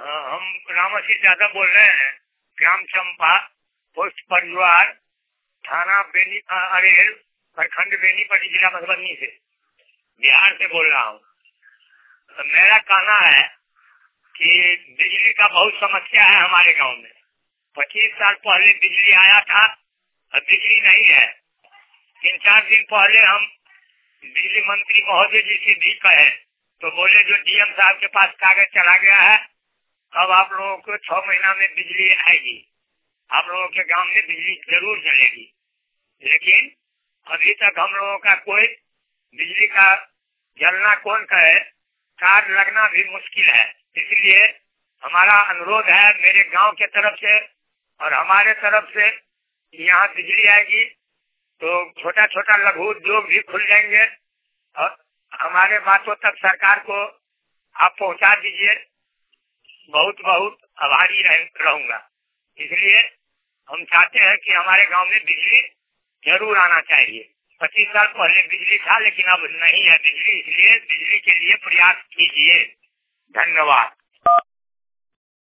हम रामाशीष यादव बोल रहे हैं, ग्राम चंपा, पोस्ट परिवार, थाना बेनी अरेल, प्रखंड बेनीपट्टी, जिला मधुबनी से, बिहार से बोल रहा हूँ। मेरा कहना है कि बिजली का बहुत समस्या है हमारे गांव में। 25 साल पहले बिजली आया था, अब बिजली नहीं है। 3-4 दिन पहले हम बिजली मंत्री महोदय जी से भी कहे तो बोले जो डीएम साहब के पास कागज चला गया है, अब आप लोगों को 6 महीना में बिजली आएगी, आप लोगों के गांव में बिजली जरूर चलेगी। लेकिन अभी तक हम लोगों का कोई बिजली का जलना कौन कहे, तार लगना भी मुश्किल है। इसलिए हमारा अनुरोध है मेरे गांव के तरफ से और हमारे तरफ से, यहाँ बिजली आएगी तो छोटा छोटा लघु उद्योग भी खुल जाएंगे और हमारे बातों तक सरकार को आप पहुंचा दीजिए। बहुत बहुत आभारी रहूंगा। इसलिए हम चाहते हैं कि हमारे गांव में बिजली जरूर आना चाहिए। 25 साल पहले बिजली था लेकिन अब नहीं है बिजली, इसलिए बिजली के लिए प्रयास कीजिए। धन्यवाद।